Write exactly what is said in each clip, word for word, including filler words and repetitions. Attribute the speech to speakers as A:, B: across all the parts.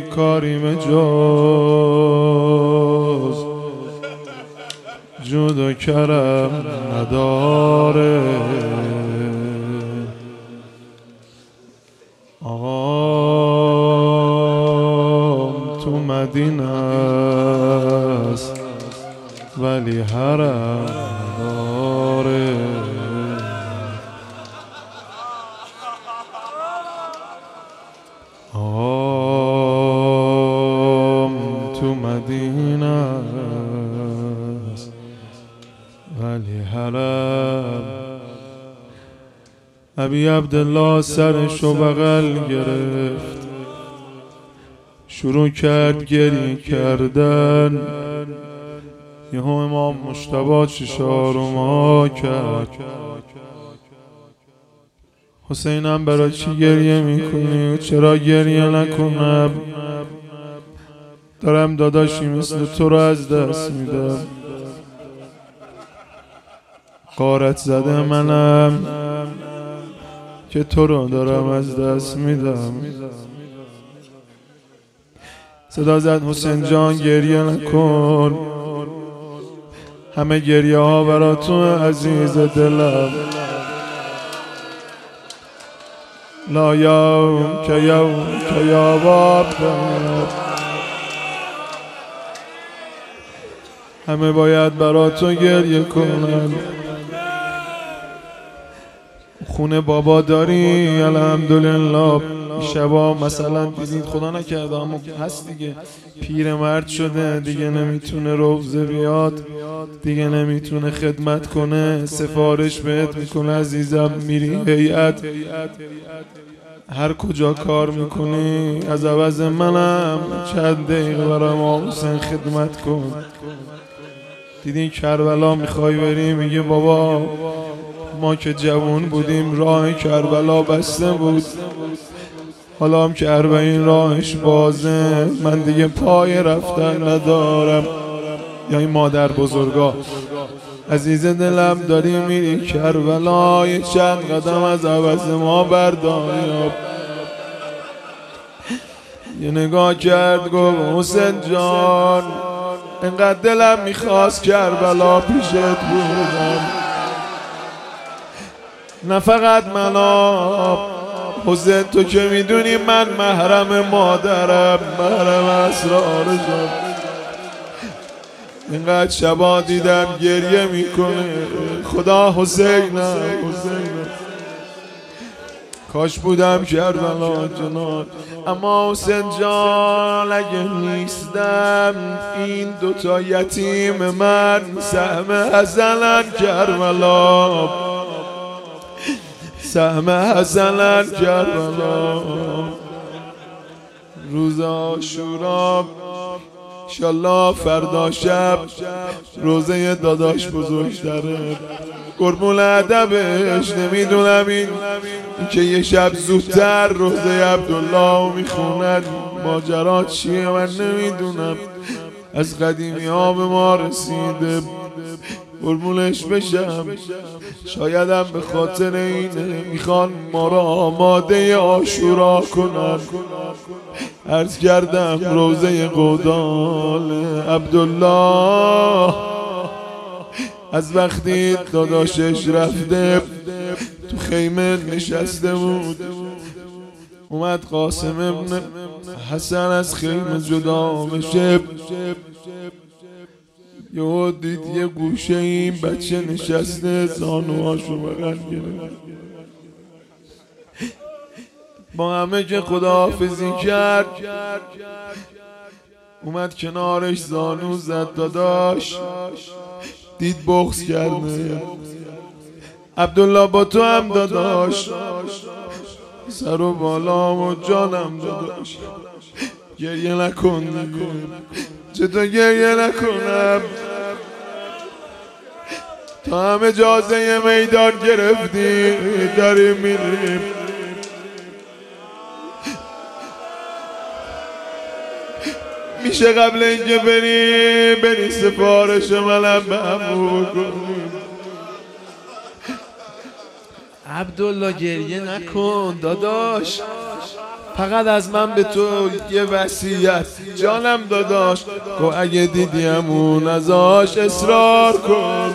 A: کاریم جز جود و کرم نداره. آقام تو مدینه است ولی حرم نداره. آقام تو مدینه است ولی حرم. ابی عبدالله سرشو بغل گرفت، شروع کرد گریه کردن. یهو امام مجتبی چشارو ما کرد. حسینم برای چی گریه میکنی؟ چرا گریه نکنم؟ دارم داداشی مثل تو رو از دست میدم. غارت زده منم که تو رو دارم از دست میدم. صدا زد حسین جان گریه نکن، همه گریه ها برا تو عزیز دلم. لا یوم که یوم که یا باب، همه باید برا تو گریه کنن. خونه بابا داری الحمدلله. شبا مثلا دیدید خدا نکرده اما هست دیگه، پیرمرد شده دیگه نمیتونه روزه بیاد، دیگه نمیتونه خدمت کنه، سفارش بهت میکنه عزیزم میری هیئت، هر کجا کار میکنی از عوض منم چند دقیقه برای ما حسین خدمت کن. دیدین کربلا میخوای بری، میگه بابا ما که جوان بودیم راه کربلا بسته بود، حالا هم که اربعین راهش بازه من دیگه پای رفتن ندارم. یا این مادر بزرگا عزیز دلم داری میری کربلا، یه چند قدم از عوض ما بردار. یه نگاه کرد گفت حسین جان اینقدر دلم میخواست کربلا پیشت بودم، نه فقط منا حسین تو که میدونی من محرم مادرم، محرم اسرارشم. اینقدر شبا دیدم گریه میکنه خدا حسینم حسینم، کاش بودم کربلا جنان. اما حسین جان اگه نیستم این دوتا یتیم من سهم حزنن کربلا، سهم حزنن کربلا. روز عاشورا انشالله فردا شب روزه داداش بزرگتره، قربون ادبش نمیدونم این که یه شب زودتر روزه عبدالله میخوند ماجرا چیه من نمیدونم، از قدیمی ها به ما رسیده قربونش بشم. شایدم به خاطر اینه میخوان ما را آماده عاشورا کنن. عرض کردم روزه قودال عبدالله از وقتی داداشش رفته تو خیمه نشسته بود، اومد قاسم ابن حسن از خیمه جدا بشه، یهو دید یه گوشه این بچه نشسته زانوهاشو بغل گرفت. با همه که خداحافظی کرد اومد کنارش زانو زد داداش، دید بغض کرده. عبدالله با تو هم داداش، سر و بالام و جانم داداش، گریه نکن دیگه. چطور گریه نکنم؟ تا هم اجازه میدان گرفتی داریم میریم. میشه قبل اینکه بری بری سفارش منم به عمو کنیم.
B: عبدالله گریه نکن داداش،
A: فقط از من به تو یه وصیت جانم داداش، گو اگه دیدیمون ازاش اصرار کن،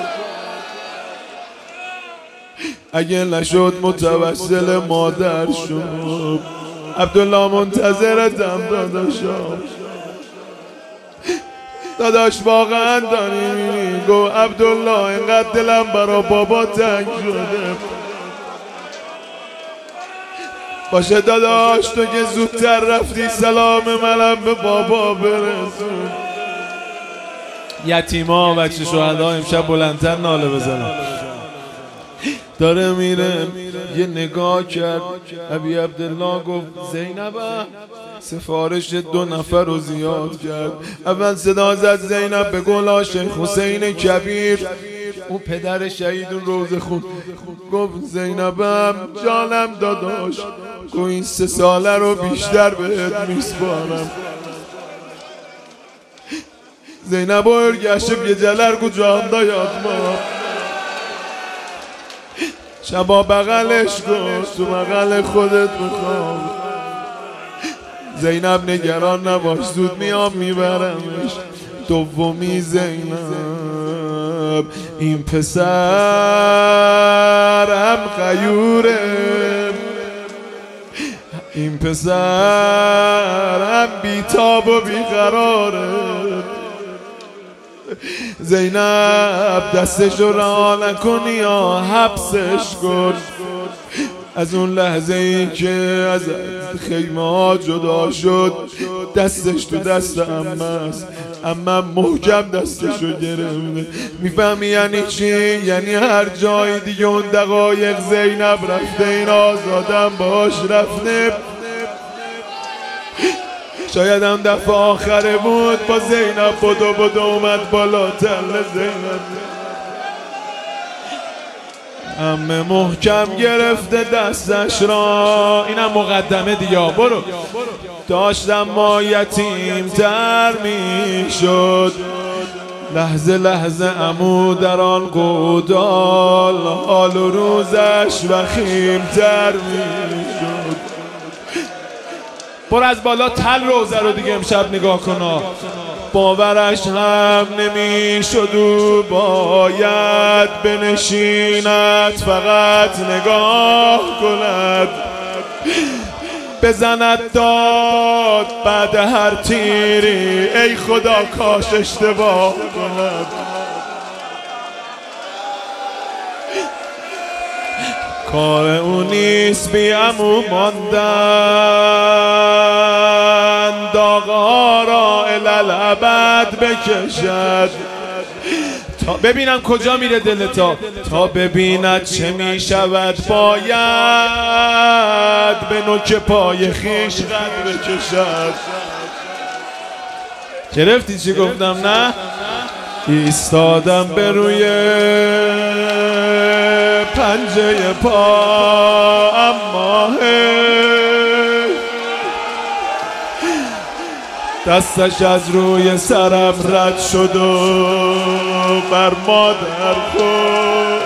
A: اگه نشد متوسل مادر شد، عبدالله منتظرتم داداشم، داداش واقعا داری میری، گو عبدالله اینقدر دلم برا بابا تنگ شده، باشه داداش تو که زودتر رفتی سلام منم به بابا برسون. یتیما بچه شهدا امشب بلندتر ناله بزنم. داره میره یه نگاه کرد، ابی عبدالله گفت زینبم، سفارش دو نفر رو زیاد کرد. اول صدا زد زینب به گلا شیخ حسین کبیر، اون پدر شهیدون روزه خون، گفت زینبم جانم داداش، گو این سه ساله رو بیشتر بهت میسپارم. زینب ارگشم یه جلر گو جان دا یاد ما، شبا بغلش کن تو بغل خودت بخواب. زینب نگران نباش زود میام میبرمش. دومی زینب این پسر هم غیوره، این پسر هم بیتاب و بیقراره. زینب دستش رو رها نکنی یا حبسش کن. از اون لحظه ای که از خیمه ها جدا شد دستش تو دست عمه است، عمه محکم دستش رو گرفته. میفهمی یعنی چی؟ یعنی هر جای دیگه اون دقایق زینب رفته این آزادم باش رفته. شاید هم دفعه آخره بود با زینب بدو بدو اومد بالا تل زینب. عمه محکم گرفته دستش را، اینم مقدمه دیگه برو. داشتم ما یتیم تر می شد، لحظه لحظه عمو در آن قودال، حال و روزش وخیم تر می شد. برو از بالا تل روزه رو دیگه امشب نگاه کنا، باورش هم نمی شد و باید بنشیند فقط نگاه کند، بزند داد بعد هر تیری ای خدا کاش اشتباه کند. کار اون نیست بی عمو ماندن، داغ‌ها را الالعبد بکشد تا ببینم کجا میره دلتا، تا ببیند چه میشود باید به نوک پای خیش قد بکشد. گرفتی چی گفتم نه؟ ایستادم به روی پنجه پا، اما دستش از روی سرم رد شد و بر مادر خود.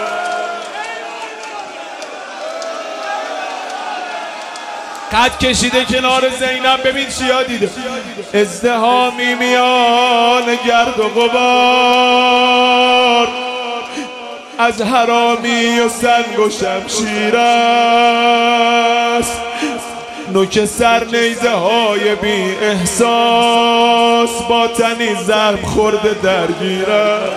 A: قد کشیده کنار زینب، ببین چیا دیده، ازدحامی میان گرد و غبار، از حرامی و سنگ و شمشیر است، نوک سر نیزه های بی احساس، با تنی ضرب خورده درگیر است.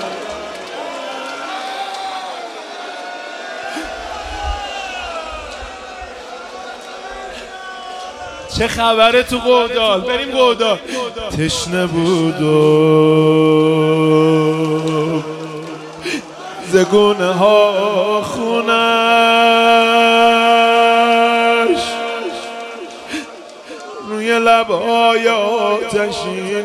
A: چه خبره تو قودال؟ بریم قودال. تشنه بود و زگونه ها خونش، روی لبهای آتشین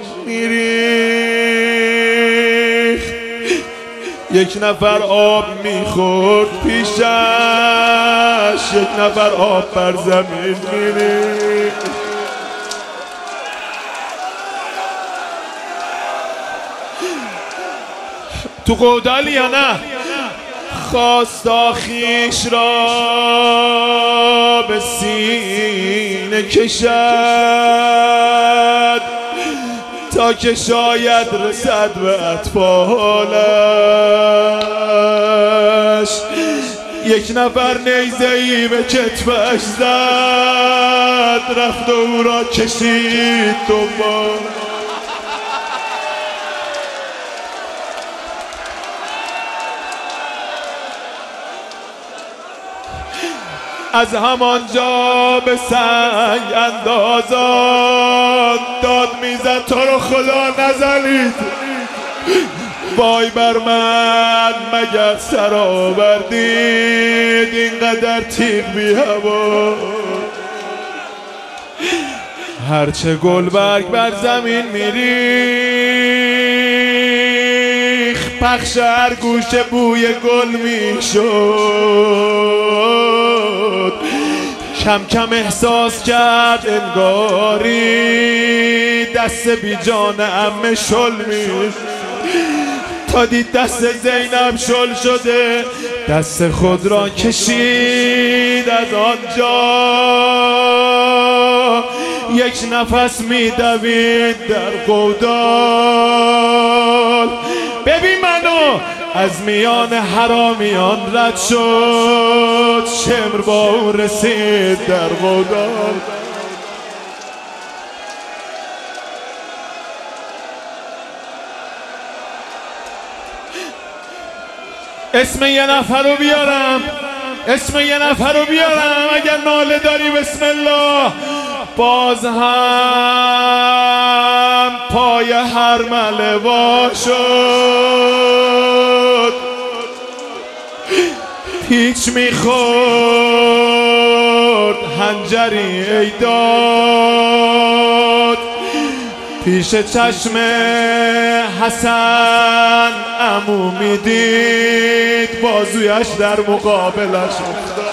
A: میریخت، یک نفر آب میخورد پیشش، یک نفر آب بر زمین میریخت. تو قودالی یا نه؟ خواست آخیش را به به سینه کشد تا که شاید رسد به اطفالش. یک نفر نیزه‌ای به کتفش زد، رفت و او را کشید دنبال. از همانجا به سنگ اندازان داد میزد تو رو خدا نزنید، وای بر من مگر سر آوردید اینقدر تیغ بی هوا. هرچه گلبرگ بر زمین میریخ، پخش هر گوشه بوی گل میشد. کم کم احساس کرد انگاری دست بی جان عمه شل میشد، تا دید دست زینب شل شده، دست خود را کشید. از آنجا یک نفس میدوید در گودال. ببین منو، از میان حرامیان رد شد، شمر با اون رسید در گودال. اسم یه نفر رو بیارم، اسم یه نفر رو بیارم، اگر ناله داری بسم الله. باز هم پای هرمله وا شد، پیچ میخورد هنجری ای داد. پیش چشم حسن عمو میدید بازویش در مقابلش افتاد.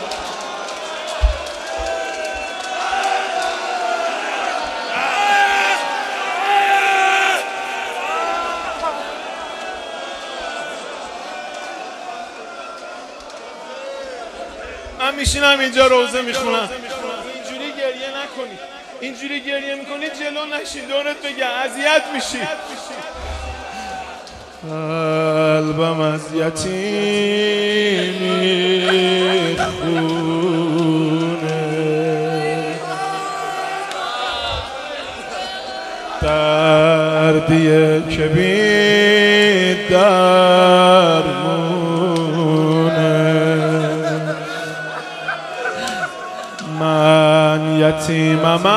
A: من میشینم اینجا روزه میخونم، اینجوری گریه نکنید، اینجوری گریه میکنید جلو نشین، دورت بگم اذیت میشی. قلبم از یتیمی خونه، دردیه که بی درمونه. من یتیمم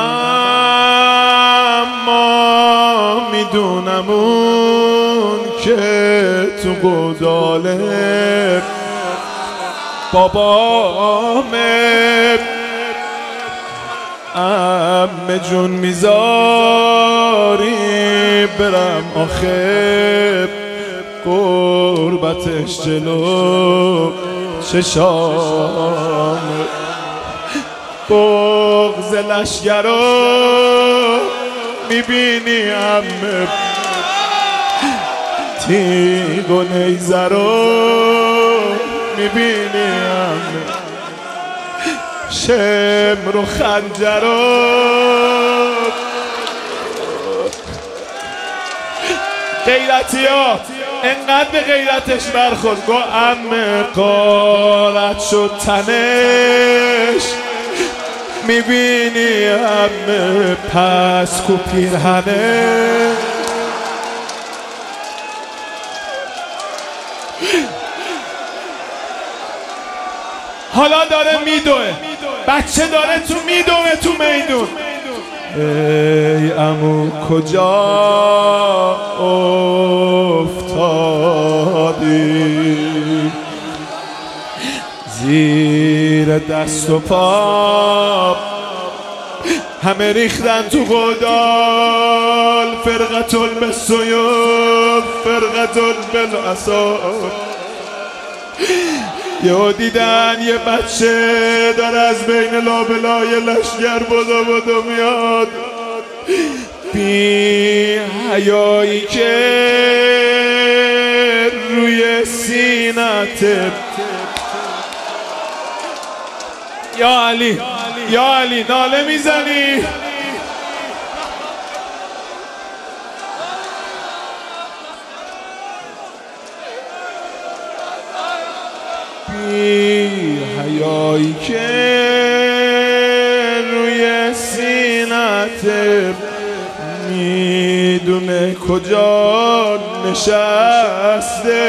A: اما میدونم اون که تو گوداله بابامه. عمه جون میذاری برم آخه قربتش جلو چشام. بغض لشگر رو میبینی عمه، تیغ و نیزه رو میبینی عمه، شمر و خنجر رو. غیرتی ها انقدر به غیرتش برخورد، گو عمه قارت شد تنش، میبینی عمه پس کو پیرهنه. حالا داره میدوه، بچه داره تو میدوه تو میدون. ای عمو کجا افتادی، زیر دست و پا همه ریختن تو گودال. فرقتون به سیوف، فرقتون بالعصا. یه دیدن یه بچه داره از بین لابلای لشگر بدو بدو میاد، بی حیایی که روی سینته. یا علی یا علی ناله میزنی بی حیایی که روی سینت میدونه کجا نشسته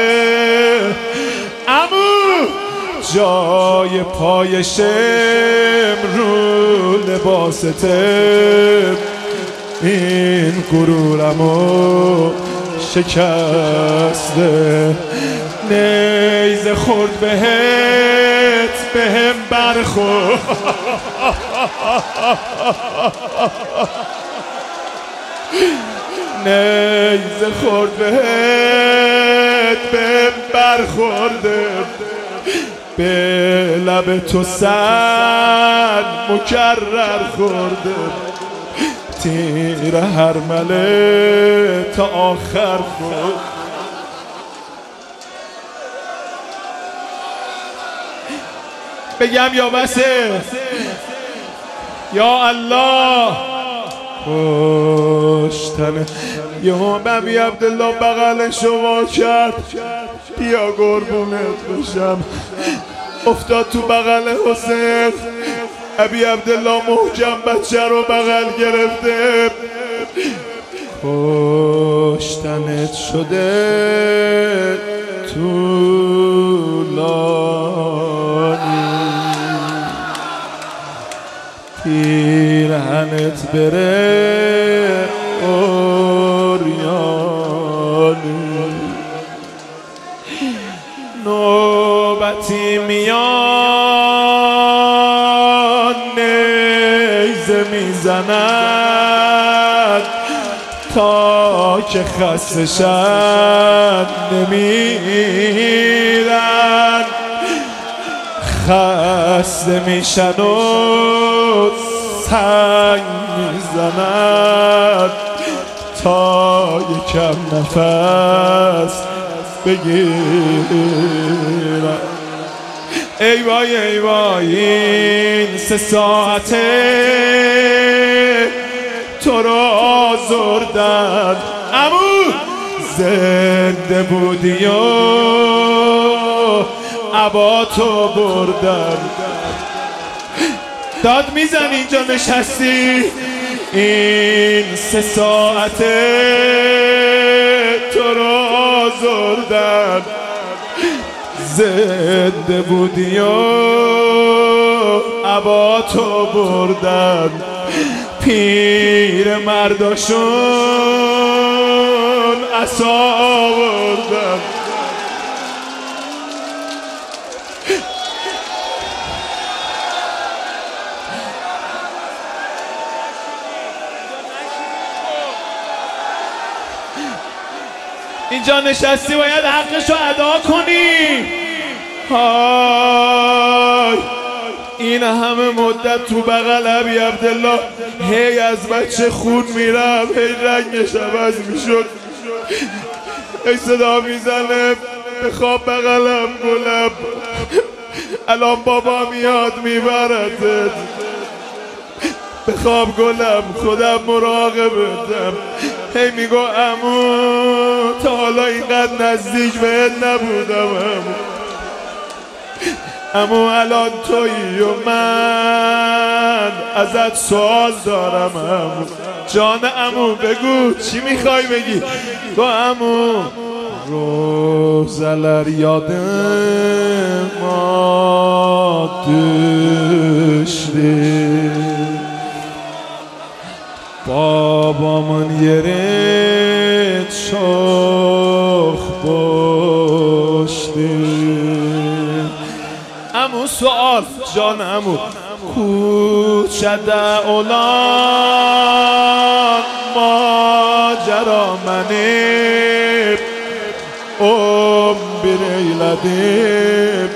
A: عمو جای پای شم رو لباسته این غرورمو شکسته نیزه خورد بهت بهم برخورد نیزه خورد بهت بهم برخورده به لب تو سر مکرر خورده تیر هرمله تا آخر خورد بگم یا بسه یا الله پشتنه یه ببی عبدالله بغل شما کرد بیا قربونت بشم افتاد تو بغل حسین ابی عبدالله محکم بچه رو بغل گرفته پشتنت شده طولانی پیرهنت بره اوریانی نوبتی میان نیزه میزند تا که خسته شد نمیرن خسته میشن و سنگ میزند تا یکم نفس بگیرن ای وای ای وای این سه ساعته تو رو آزردن عمو زنده بودی و عبا تو بردن داد میزن اینجا نشستی این سه ساعته تو رو آزردن زنده بودی و عبا تو بردن پیر مرداشون عصا آوردن اینجا نشستی باید حقشو ادا کنی های این همه مدت تو بغل ابی عبدالله هی از بچه خون میرم هی رنگش عوض میشد هی صدا میزنه بخواب بغلم گلم الان بابا میاد میبردت بخواب گلم خودم مراقبتم هی میگو عمو تا حالا اینقدر نزدیک بهت نبودم عمو عمو الان تویی و من ازت سوال دارم عمو جان عمو بگو چی میخوای بگی گو عمو روزلر یاد ما دشتی بابامون یه رد شخ باشتی امو سوال جان امو کوچه ده اولان ماجرا منی ام بیریلدیم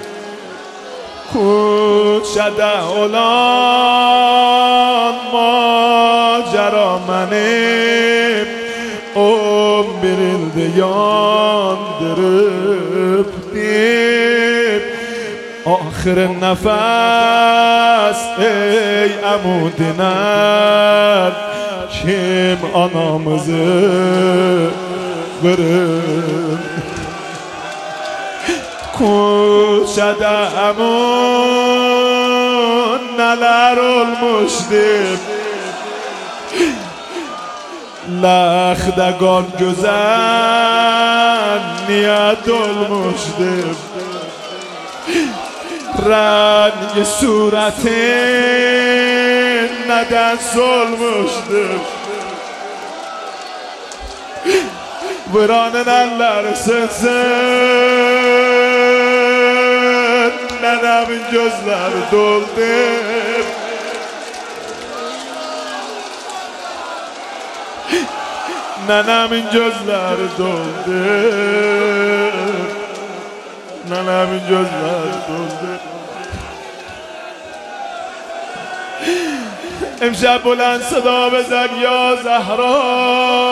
A: کوچه ده اولان ماجرا منی ام بیریلدیان درپتیم آخ آخر nefes ey emudiner kim anamızı verir Kuşada emun neler olmuştur Lexdegan güzel niyet olmuştur Rengi suretin neden solmuştur Vuranın elleri sızsın Nenemin gözleri doldur Nenemin gözleri doldur Nenemin gözleri doldur امشب بلند صدا بزن یا زهرا